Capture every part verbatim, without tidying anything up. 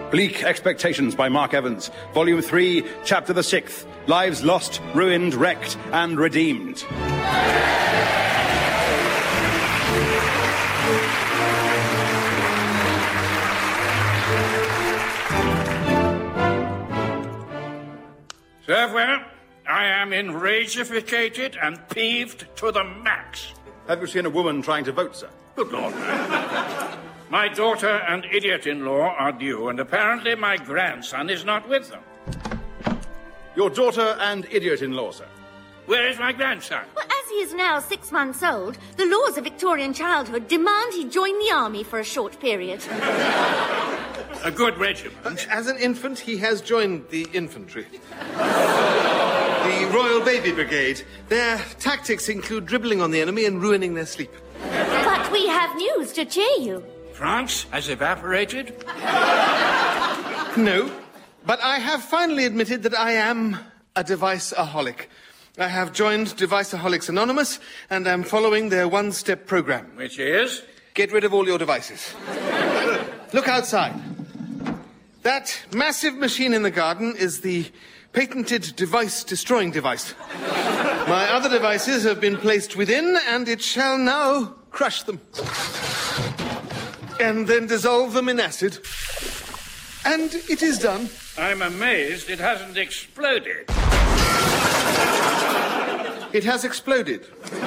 Bleak Expectations by Mark Evans. Volume three, Chapter the sixth. Lives Lost, Ruined, Wrecked, and Redeemed. Serve well. I am enragificated and peeved to the max. Have you seen a woman trying to vote, sir? Good Lord. My daughter and idiot-in-law are due, and apparently my grandson is not with them. Your daughter and idiot-in-law, sir. Where is my grandson? Well, as he is now six months old, the laws of Victorian childhood demand he join the army for a short period. A good regiment. As an infant, he has joined the infantry. The Royal Baby Brigade. Their tactics include dribbling on the enemy and ruining their sleep. But we have news to cheer you. France has evaporated? No, but I have finally admitted that I am a device-aholic. I have joined Deviceaholics Anonymous and am following their one-step program. Which is? Get rid of all your devices. Look outside. That massive machine in the garden is the patented device-destroying device. My other devices have been placed within, and it shall now crush them. And then dissolve them in acid. And it is done. I'm amazed it hasn't exploded. It has exploded.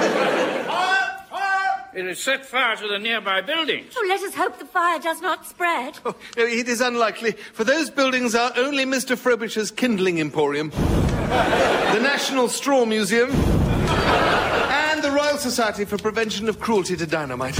It has set fire to the nearby buildings. Oh, let us hope the fire does not spread. Oh, no, it is unlikely, for those buildings are only Mister Frobisher's Kindling Emporium, the National Straw Museum, and the Royal Society for Prevention of Cruelty to Dynamite.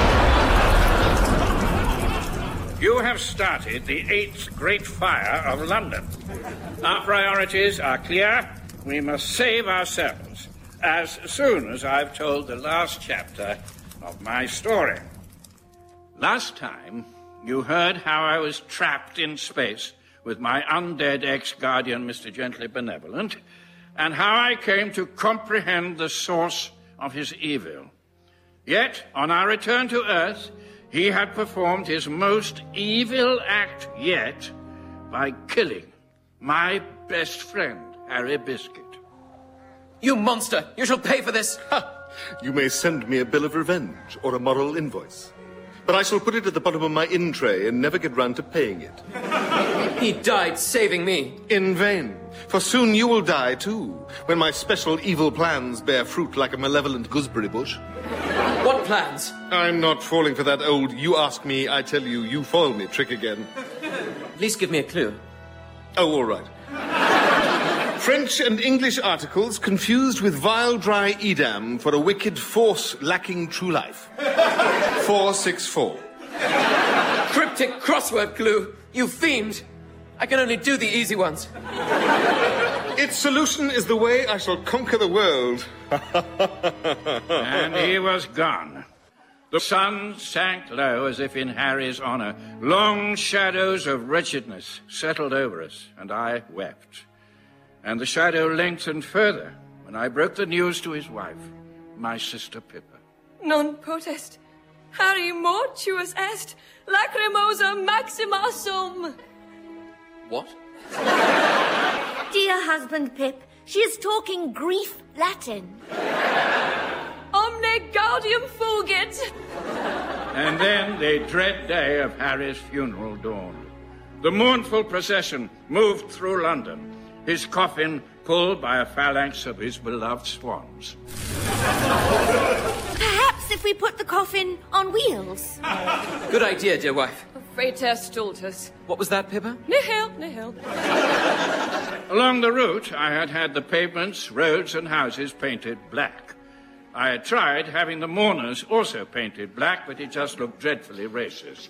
You have started the eighth Great Fire of London. Our priorities are clear. We must save ourselves as soon as I've told the last chapter of my story. Last time, you heard how I was trapped in space with my undead ex-guardian, Mister Gently Benevolent, and how I came to comprehend the source of his evil. Yet, on our return to Earth, he had performed his most evil act yet by killing my best friend, Harry Biscuit. You monster! You shall pay for this! Ha! You may send me a bill of revenge or a moral invoice, but I shall put it at the bottom of my in tray and never get round to paying it. He died saving me. In vain, for soon you will die too, when my special evil plans bear fruit like a malevolent gooseberry bush. What plans? I'm not falling for that old you ask me, I tell you, you foil me trick again. At least give me a clue. Oh, all right. French and English articles confused with vile dry Edam for a wicked force lacking true life. four six four. Cryptic crossword clue. You fiend. I can only do the easy ones. Its solution is the way I shall conquer the world. And he was gone. The sun sank low as if in Harry's honor. Long shadows of wretchedness settled over us, and I wept. And the shadow lengthened further when I broke the news to his wife, my sister Pippa. Non potest. Harry mortuus est, lacrimosa maxima sum. What? Dear husband Pip, she is talking grief Latin. Omne gaudium fugit. And then the dread day of Harry's funeral dawned. The mournful procession moved through London, his coffin pulled by a phalanx of his beloved swans. Perhaps if we put the coffin on wheels. Good idea, dear wife. Frater stultus. What was that, Pippa? Nihil, nihil. Along the route, I had had the pavements, roads, and houses painted black. I had tried having the mourners also painted black, but it just looked dreadfully racist.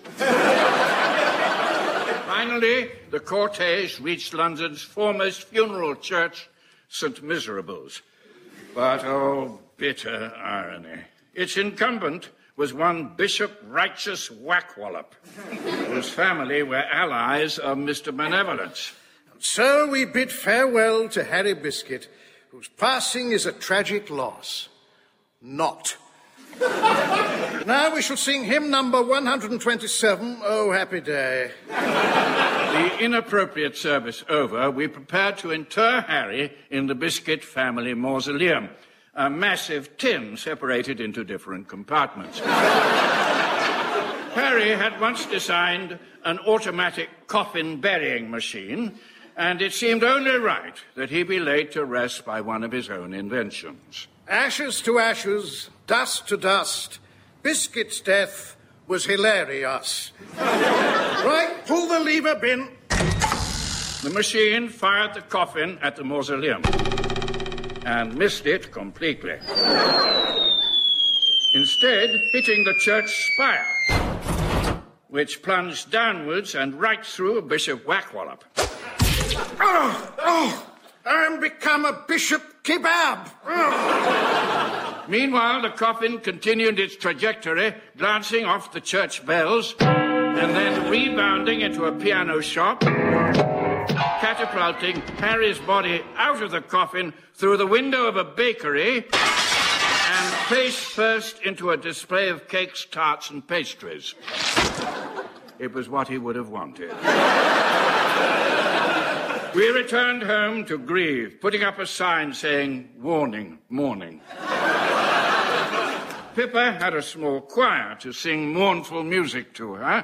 Finally, the cortege reached London's foremost funeral church, Saint Miserables. But, oh, bitter irony. Its incumbent was one Bishop Righteous Whackwallop, whose family were allies of Mister Benevolence. And so we bid farewell to Harry Biscuit, whose passing is a tragic loss. Not. Now we shall sing hymn number one hundred twenty-seven, Oh Happy Day. The inappropriate service over, we prepared to inter Harry in the Biscuit family mausoleum, a massive tin separated into different compartments. Harry had once designed an automatic coffin burying machine, and it seemed only right that he be laid to rest by one of his own inventions. Ashes to ashes, dust to dust, Biscuit's death was hilarious. Right, pull the lever, Bin. The machine fired the coffin at the mausoleum and missed it completely. Instead, hitting the church spire, which plunged downwards and right through Bishop Wackwallop. Oh, oh, I'm become a Bishop Kebab. Oh. Meanwhile, the coffin continued its trajectory, glancing off the church bells, and then rebounding into a piano shop, catapulting Harry's body out of the coffin through the window of a bakery, and face first into a display of cakes, tarts, and pastries. It was what he would have wanted. We returned home to grieve, putting up a sign saying, warning, mourning. Pippa had a small choir to sing mournful music to her.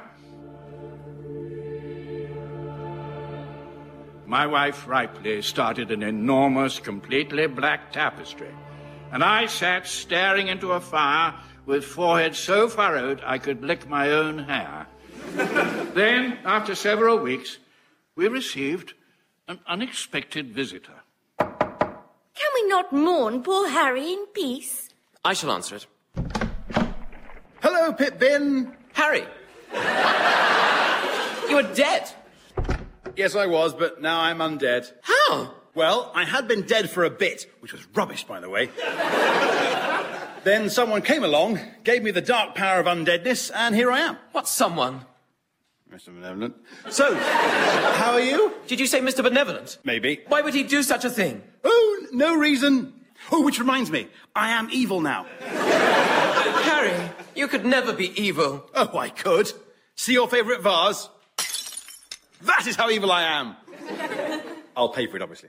My wife Ripley started an enormous, completely black tapestry, and I sat staring into a fire with forehead so furrowed I could lick my own hair. Then, after several weeks, we received an unexpected visitor. Can we not mourn poor Harry in peace? I shall answer it. Hello, Pip-Bin. Harry! You are dead! Yes, I was, but now I'm undead. How? Well, I had been dead for a bit, which was rubbish, by the way. Then someone came along, gave me the dark power of undeadness, and here I am. What someone? Mister Benevolent. So, how are you? Did you say Mister Benevolent? Maybe. Why would he do such a thing? Oh, no reason. Oh, which reminds me, I am evil now. Harry, you could never be evil. Oh, I could. See your favourite vase? That is how evil I am. I'll pay for it, obviously.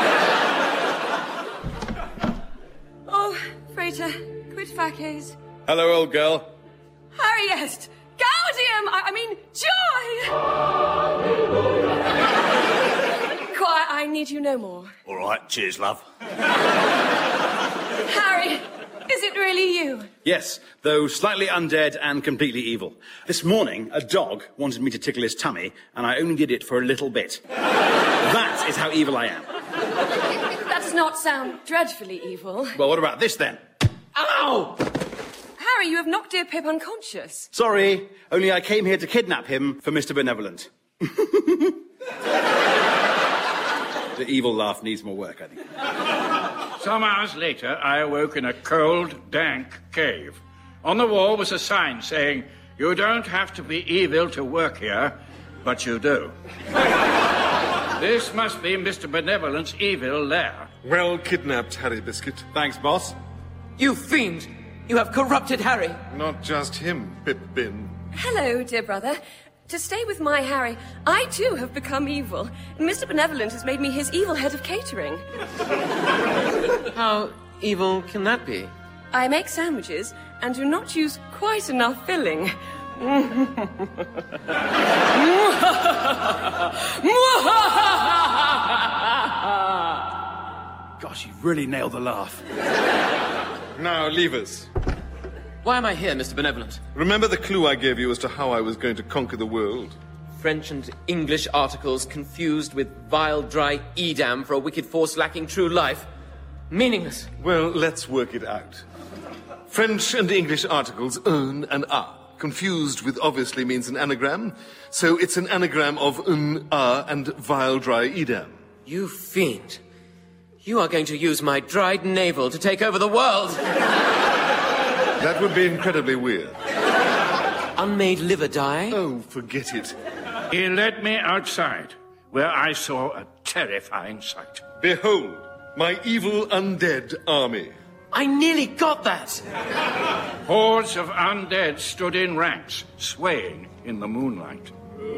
Oh, Frater, quid faces. Hello, old girl. Harry est. Gaudium! I, I mean, joy! Quiet, I need you no more. All right, cheers, love. Harry, is it really you? Yes, though slightly undead and completely evil. This morning, a dog wanted me to tickle his tummy, and I only did it for a little bit. That is how evil I am. That does not sound dreadfully evil. Well, what about this, then? Ow! Harry, you have knocked dear Pip unconscious. Sorry, only I came here to kidnap him for Mister Benevolent. The evil laugh needs more work, I think. Some hours later, I awoke in a cold, dank cave. On the wall was a sign saying, you don't have to be evil to work here, but you do. This must be Mister Benevolent's evil lair. Well kidnapped, Harry Biscuit. Thanks, boss. You fiend! You have corrupted Harry. Not just him, Pip-Bin. Hello, dear brother. To stay with my Harry, I too have become evil. Mister Benevolent has made me his evil head of catering. How evil can that be? I make sandwiches and do not use quite enough filling. Gosh, you really nailed the laugh. Now, leave us. Why am I here, Mister Benevolent? Remember the clue I gave you as to how I was going to conquer the world? French and English articles confused with vile, dry Edam for a wicked force lacking true life. Meaningless. Well, let's work it out. French and English articles, un and a. Confused with obviously means an anagram, so it's an anagram of un, a, and vile, dry Edam. You fiend. You are going to use my dried navel to take over the world. That would be incredibly weird. Unmade liver dye? Oh, forget it. He led me outside, where I saw a terrifying sight. Behold, my evil undead army. I nearly got that! Hordes of undead stood in ranks, swaying in the moonlight.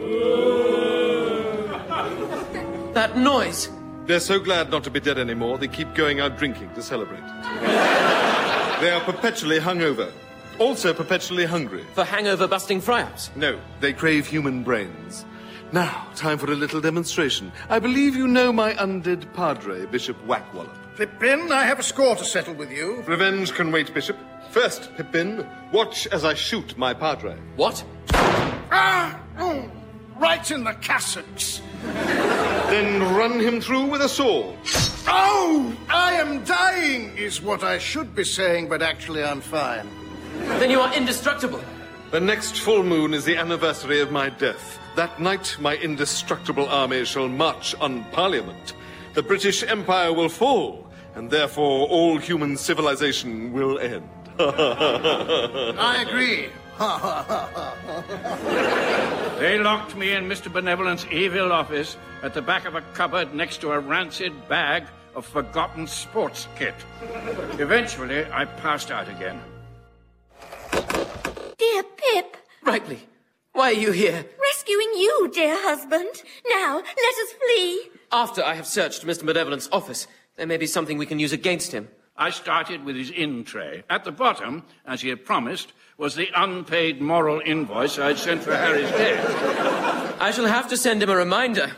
That noise! They're so glad not to be dead anymore, they keep going out drinking to celebrate. They are perpetually hungover. Also perpetually hungry. For hangover-busting fry-ups? No, they crave human brains. Now, time for a little demonstration. I believe you know my undead padre, Bishop Whackwallop. Pippin, I have a score to settle with you. Revenge can wait, Bishop. First, Pippin, watch as I shoot my padre. What? Ah! Oh, right in the cassocks. Then run him through with a sword. Oh! I am dying, is what I should be saying, but actually I'm fine. Then you are indestructible. The next full moon is the anniversary of my death. That night, my indestructible army shall march on Parliament. The British Empire will fall, and therefore all human civilization will end. I agree. They locked me in Mister Benevolent's evil office at the back of a cupboard next to a rancid bag of forgotten sports kit. Eventually, I passed out again. Dear Pip. Ripley, why are you here? Rescuing you, dear husband. Now, let us flee. After I have searched Mister Benevolent's office, there may be something we can use against him. I started with his in tray. At the bottom, as he had promised, was the unpaid moral invoice I'd sent for Harry's death. I shall have to send him a reminder.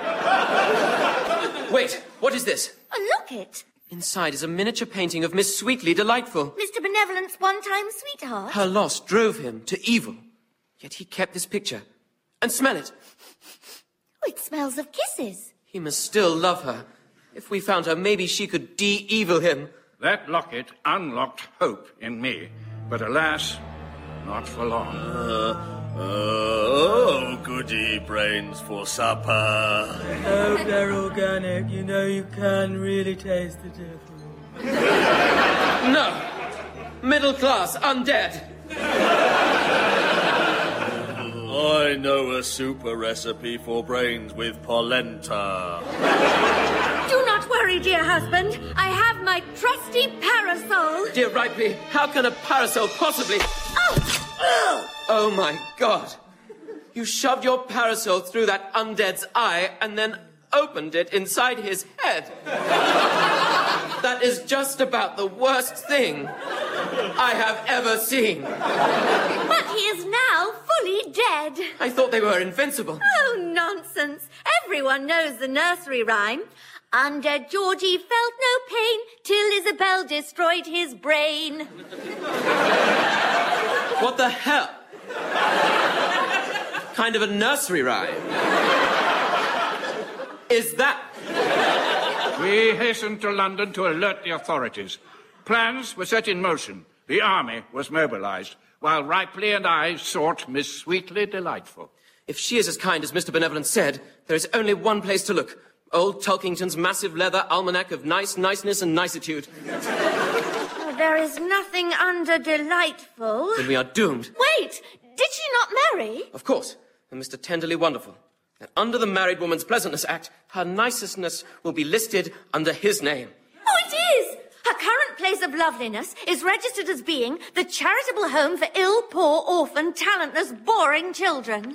Wait, what is this? A locket. Inside is a miniature painting of Miss Sweetly Delightful. Mister Benevolent's one-time sweetheart. Her loss drove him to evil. Yet he kept this picture. And smell it. Oh, it smells of kisses. He must still love her. If we found her, maybe she could de-evil him. That locket unlocked hope in me. But alas, not for long. Uh, uh, oh, goody brains for supper. I hope they're organic. You know you can really taste the difference. No! Middle class, undead. I know a super recipe for brains with polenta. Do not worry, dear husband. I have my trusty parasol. Dear Ripley, how can a parasol possibly... Oh! Oh, my God. You shoved your parasol through that undead's eye and then opened it inside his head. That is just about the worst thing I have ever seen. But he is now fully dead. I thought they were invincible. Oh, nonsense. Everyone knows the nursery rhyme. Undead Georgie felt no pain till Isabel destroyed his brain. What the hell? Kind of a nursery rhyme is that? We hastened to London to alert the authorities. Plans were set in motion. The army was mobilized, while Ripley and I sought Miss Sweetly Delightful. If she is as kind as Mister Benevolent said, there is only one place to look. Old Tulkington's massive leather almanac of nice niceness and nicitude. Oh, there is nothing under delightful. Then we are doomed. Wait, did she not marry? Of course, and Mister Tenderly Wonderful. And under the Married Woman's Pleasantness Act, her nicest will be listed under his name. Oh, it is! Her current place of loveliness is registered as being the charitable home for ill, poor, orphan, talentless, boring children.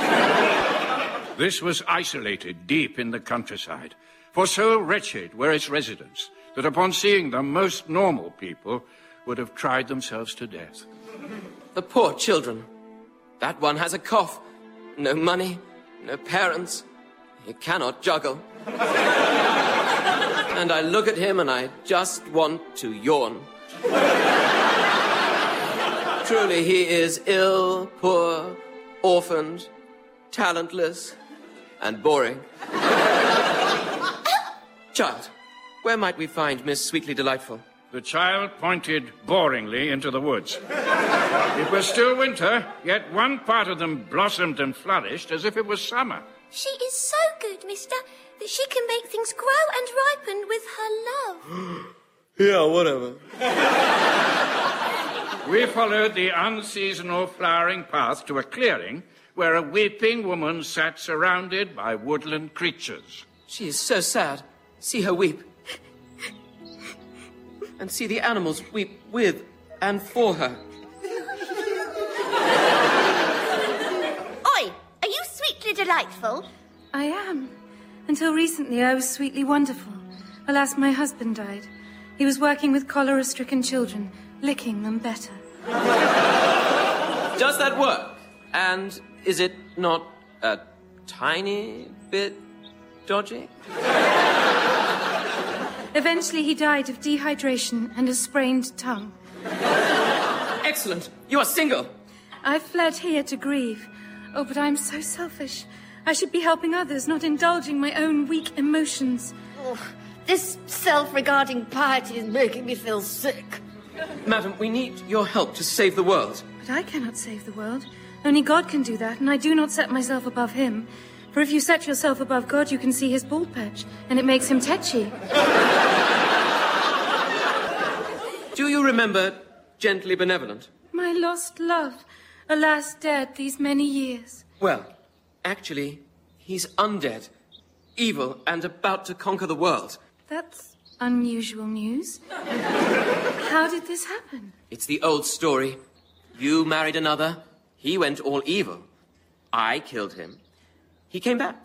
This was isolated deep in the countryside, for so wretched were its residents that upon seeing them, most normal people would have cried themselves to death. The poor children. That one has a cough. No money, no parents. He cannot juggle. And I look at him and I just want to yawn. Truly, he is ill, poor, orphaned, talentless, and boring. Child, where might we find Miss Sweetly Delightful? The child pointed boringly into the woods. It was still winter, yet one part of them blossomed and flourished as if it was summer. She is so good, mister, that she can make things grow and ripen with her love. Yeah, whatever. We followed the unseasonal flowering path to a clearing where a weeping woman sat surrounded by woodland creatures. She is so sad. See her weep. and see the animals weep with and for her. Oi, are you sweetly delightful? I am. Until recently, I was sweetly wonderful. Alas, my husband died. He was working with cholera-stricken children, licking them better. Does that work? And is it not a tiny bit dodgy? Eventually, he died of dehydration and a sprained tongue. Excellent. You are single. I fled here to grieve. Oh, but I'm so selfish. I should be helping others, not indulging my own weak emotions. Oh, this self-regarding piety is making me feel sick. Madam, we need your help to save the world. But I cannot save the world. Only God can do that, and I do not set myself above him. For if you set yourself above God, you can see his bald patch, and it makes him tetchy. Do you remember Gently Benevolent? My lost love, alas dead these many years. Well, actually, he's undead, evil, and about to conquer the world. That's unusual news. How did this happen? It's the old story. You married another, he went all evil. I killed him. He came back.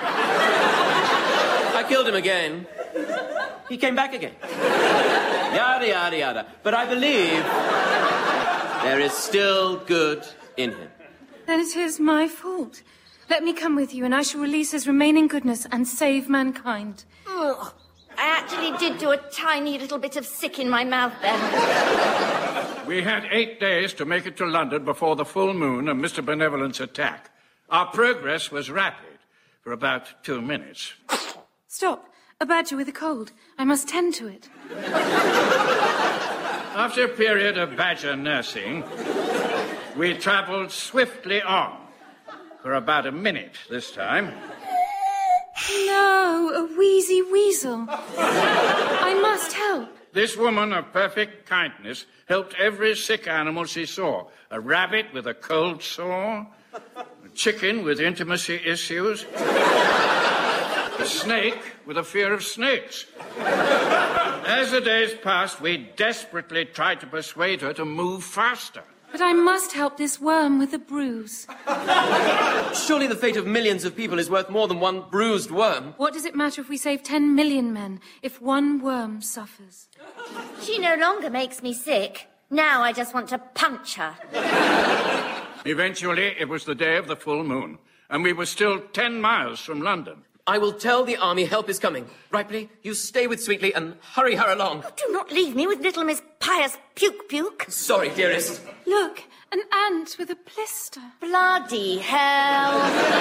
I killed him again. He came back again. Yada, yada, yada. But I believe there is still good in him. Then it is my fault. Let me come with you, and I shall release his remaining goodness and save mankind. Ugh. I actually did do a tiny little bit of sick in my mouth then. We had eight days to make it to London before the full moon and Mister Benevolent's attack. Our progress was rapid for about two minutes. Stop. A badger with a cold. I must tend to it. After a period of badger nursing, we travelled swiftly on. For about a minute this time. No, a wheezy weasel. I must help. This woman of perfect kindness helped every sick animal she saw. A rabbit with a cold sore, a chicken with intimacy issues, a snake with a fear of snakes. As the days passed, we desperately tried to persuade her to move faster. But I must help this worm with a bruise. Surely the fate of millions of people is worth more than one bruised worm. What does it matter if we save ten million men if one worm suffers? She no longer makes me sick. Now I just want to punch her. Eventually, it was the day of the full moon, and we were still ten miles from London. I will tell the army help is coming. Ripley, you stay with Sweetly and hurry her along. Oh, do not leave me with little Miss Pious Puke Puke. Sorry, dearest. Look, an ant with a blister. Bloody hell.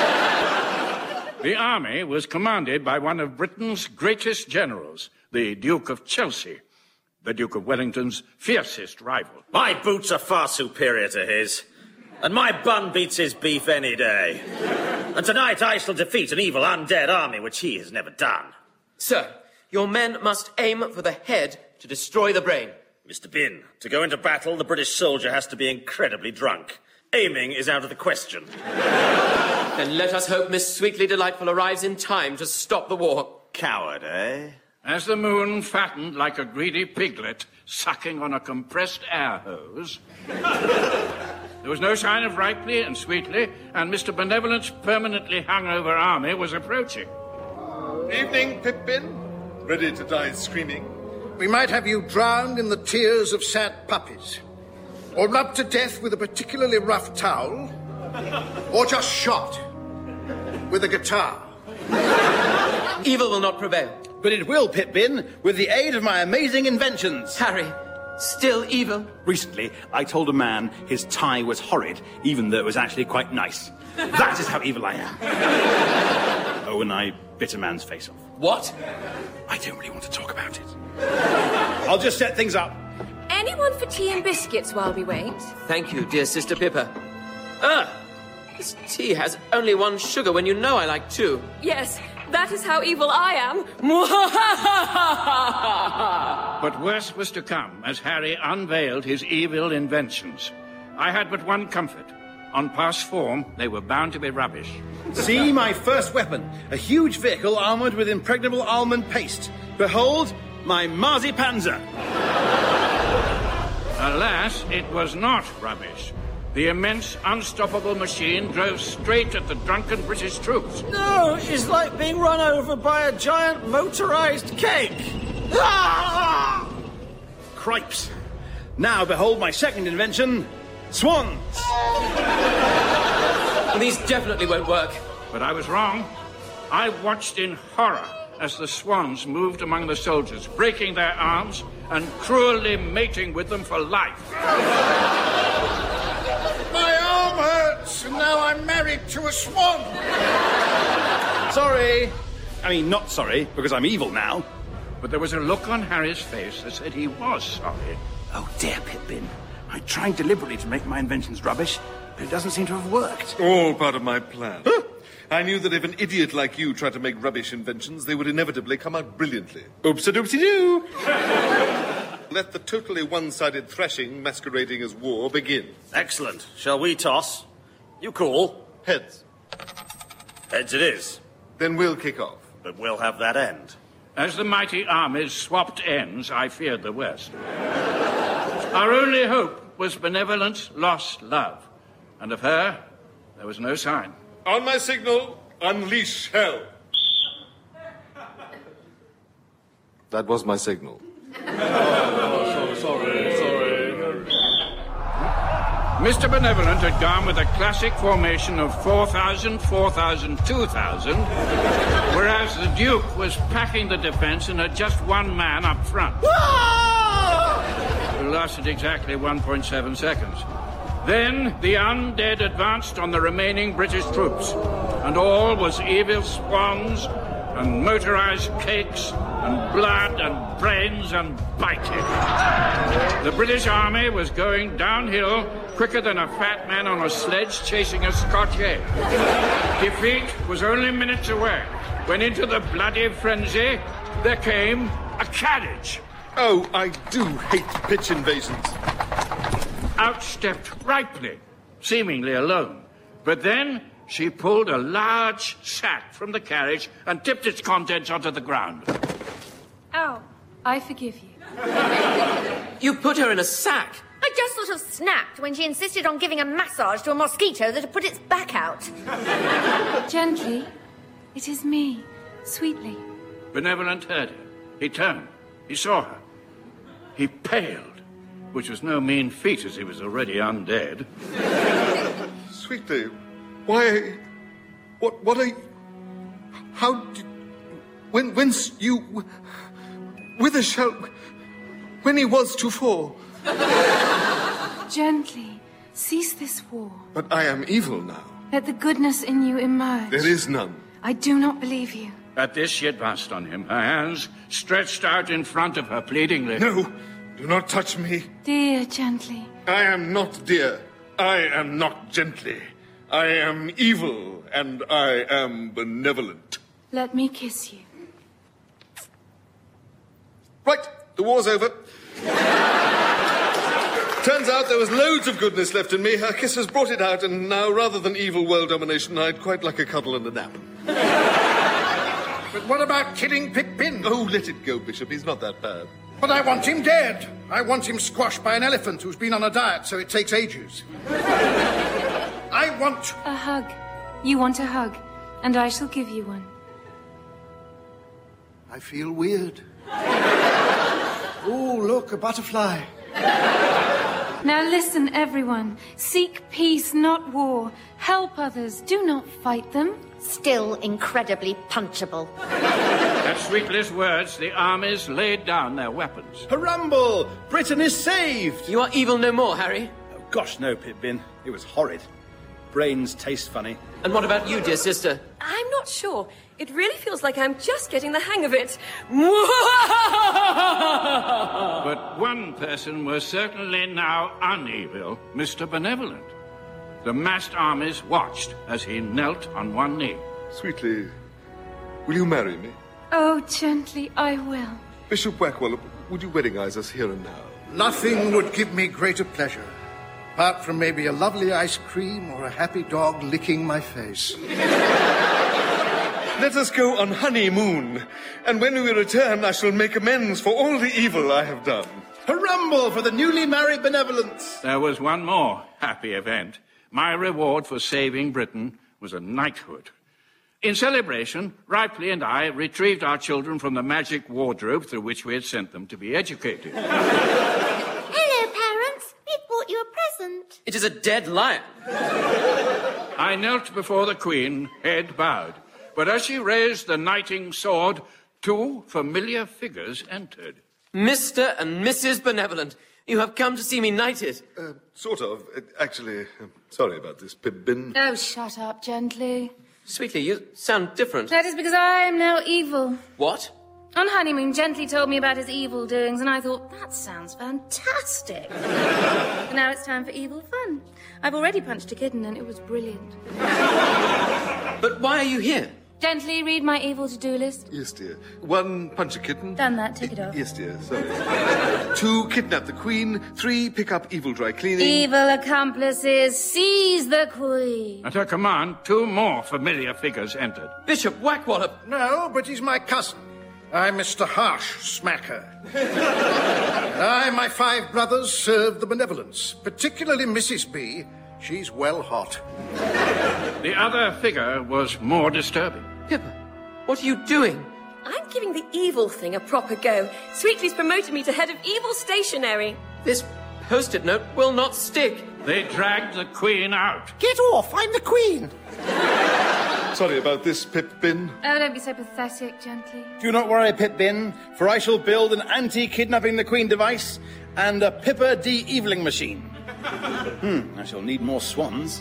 The army was commanded by one of Britain's greatest generals, the Duke of Chelsea, the Duke of Wellington's fiercest rival. My boots are far superior to his, and my bun beats his beef any day. And tonight I shall defeat an evil undead army, which he has never done. Sir, your men must aim for the head to destroy the brain. Mister Bin, to go into battle, the British soldier has to be incredibly drunk. Aiming is out of the question. Then let us hope Miss Sweetly Delightful arrives in time to stop the war. Coward, eh? As the moon fattened like a greedy piglet sucking on a compressed air hose, there was no sign of Ripley and Sweetly, and Mister Benevolent's permanently hungover army was approaching. Evening, Pippin. Ready to die screaming? We might have you drowned in the tears of sad puppies, or rubbed to death with a particularly rough towel, or just shot with a guitar. Evil will not prevail. But it will, Pip-Bin, with the aid of my amazing inventions. Harry, still evil? Recently, I told a man his tie was horrid, even though it was actually quite nice. That is how evil I am. Oh, and I bit a man's face off. What? I don't really want to talk about it. I'll just set things up. Anyone for tea and biscuits while we wait? Thank you, dear Sister Pippa. Ah, this tea has only one sugar when you know I like two. Yes, that is how evil I am. But worse was to come as Harry unveiled his evil inventions. I had but one comfort. On past form, they were bound to be rubbish. See my first weapon, a huge vehicle armoured with impregnable almond paste. Behold, my Marzipanzer. Alas, it was not rubbish. The immense, unstoppable machine drove straight at the drunken British troops. No, it's like being run over by a giant motorized cake. Ah! Cripes. Now behold my second invention, swans. These definitely won't work. But I was wrong. I watched in horror as the swans moved among the soldiers, breaking their arms and cruelly mating with them for life. My arm hurts, and now I'm married to a swan. Sorry. I mean, not sorry, because I'm evil now. But there was a look on Harry's face that said he was sorry. Oh, dear, Pippin. I tried deliberately to make my inventions rubbish, but it doesn't seem to have worked. All part of my plan. Huh? I knew that if an idiot like you tried to make rubbish inventions, they would inevitably come out brilliantly. Oops-a-doopsie-doo! Let the totally one-sided thrashing masquerading as war begin. Excellent. Shall we toss? You call. Heads. Heads it is. Then we'll kick off. But we'll have that end. As the mighty armies swapped ends, I feared the worst. Our only hope was Benevolent's lost love. And of her, there was no sign. On my signal, unleash hell. That was my signal. Oh, sorry, sorry. Mister Benevolent had gone with a classic formation of four thousand, four thousand, two thousand, whereas the Duke was packing the defence and had just one man up front. It lasted exactly one point seven seconds. Then the undead advanced on the remaining British troops, and all was evil swans and motorized cakes and blood and brains and biting. The British army was going downhill quicker than a fat man on a sledge chasing a Scottier. Defeat was only minutes away, when into the bloody frenzy there came a carriage. Oh, I do hate pitch invasions. Out stepped Ripley, seemingly alone. But then she pulled a large sack from the carriage and tipped its contents onto the ground. Ow. I forgive you. You put her in a sack. I just sort of snapped when she insisted on giving a massage to a mosquito that had put its back out. Gently. It is me. Sweetly. Benevolent heard her. He turned. He saw her. He paled, which was no mean feat as he was already undead. Sweetly, why... What, what are you... How did... When, whence you... Whither shall... When he was to fall... Gently. Cease this war. But I am evil now. Let the goodness in you emerge. There is none. I do not believe you. At this, she advanced on him, her hands stretched out in front of her pleadingly. No, do not touch me. Dear, gently. I am not dear. I am not gently. I am evil, and I am benevolent. Let me kiss you. Right, the war's over. Turns out there was loads of goodness left in me. Her kiss has brought it out, and now, rather than evil world domination, I'd quite like a cuddle and a nap. But what about killing Pippin? Oh, let it go, Bishop. He's not that bad. But I want him dead. I want him squashed by an elephant who's been on a diet, so it takes ages. I want... A hug. You want a hug, and I shall give you one. I feel weird. Oh, look, a butterfly. Now listen, everyone. Seek peace, not war. Help others. Do not fight them. Still incredibly punchable. At Sweetley's words, the armies laid down their weapons. Hurrumble! Britain is saved! You are evil no more, Harry. Oh, gosh, no, Pippin. It was horrid. Brains taste funny. And what about you, dear sister? I'm not sure. It really feels like I'm just getting the hang of it. But one person was certainly now unevil, Mister Benevolent. The massed armies watched as he knelt on one knee. Sweetly, will you marry me? Oh, gently, I will. Bishop Wackwell, would you weddingize us here and now? Nothing would give me greater pleasure, apart from maybe a lovely ice cream or a happy dog licking my face. Let us go on honeymoon, and when we return, I shall make amends for all the evil I have done. A rumble for the newly married benevolence. There was one more happy event. My reward for saving Britain was a knighthood. In celebration, Ripley and I retrieved our children from the magic wardrobe through which we had sent them to be educated. Hello, parents. We've bought you a present. It is a dead lion. I knelt before the Queen, head bowed. But as she raised the knighting sword, two familiar figures entered. Mister and Missus Benevolent, you have come to see me knighted. Uh, sort of. Uh, actually, uh, sorry about this, Pippin. Oh, shut up, gently. Sweetly, you sound different. That is because I am now evil. What? On honeymoon, Gently told me about his evil doings, and I thought, that sounds fantastic. But now it's time for evil fun. I've already punched a kitten, and it was brilliant. But why are you here? Gently, read my evil to-do list. Yes, dear. One, punch a kitten. Done that, take it off. Yes, dear, sorry. Two, kidnap the Queen. Three, pick up evil dry cleaning. Evil accomplices, seize the Queen. At her command, two more familiar figures entered. Bishop Wackwallop. No, but he's my cousin. I'm Mister Harsh Smacker. And I and my five brothers serve the benevolence, particularly Missus B. She's well hot. The other figure was more disturbing. Pippa, what are you doing? I'm giving the evil thing a proper go. Sweetley's promoted me to head of evil stationery. This post-it note will not stick. They dragged the Queen out. Get off! I'm the Queen! Sorry about this, Pippin. Oh, don't be so pathetic, Gently. Do not worry, Pip-Bin, for I shall build an anti-kidnapping the Queen device and a Pippa de-eviling machine. Hmm, I shall need more swans.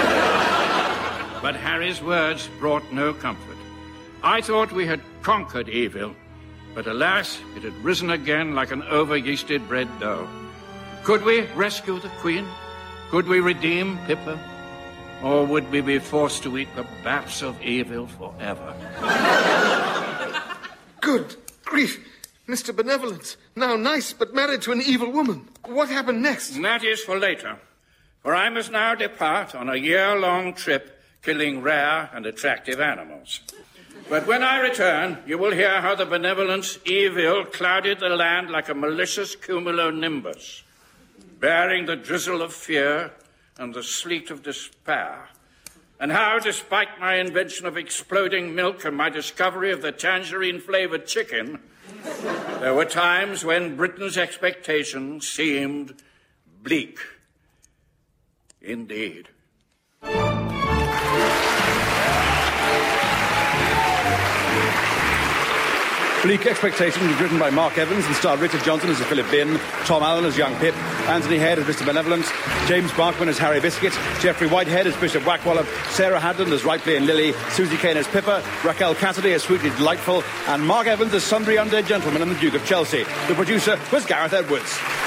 But Harry's words brought no comfort. I thought we had conquered evil, but alas, it had risen again like an over-yeasted bread dough. Could we rescue the Queen? Could we redeem Pippa? Or would we be forced to eat the bats of evil forever? Good grief. Mister Benevolent, now nice but married to an evil woman. What happened next? And that is for later, for I must now depart on a year-long trip killing rare and attractive animals. But when I return, you will hear how the benevolence evil clouded the land like a malicious cumulonimbus, bearing the drizzle of fear and the sleet of despair, and how, despite my invention of exploding milk and my discovery of the tangerine-flavoured chicken, there were times when Britain's expectations seemed bleak. Indeed. Bleak Expectations was written by Mark Evans and starred Richard Johnson as Philip Bin, Tom Allen as young Pip, Anthony Head as Mister Benevolent, James Barkman as Harry Biscuit, Geoffrey Whitehead as Bishop Wackwallop, Sarah Hadland as Ripley and Lily, Susie Kane as Pippa, Raquel Cassidy as Sweetly Delightful, and Mark Evans as Sundry Undead Gentleman and the Duke of Chelsea. The producer was Gareth Edwards.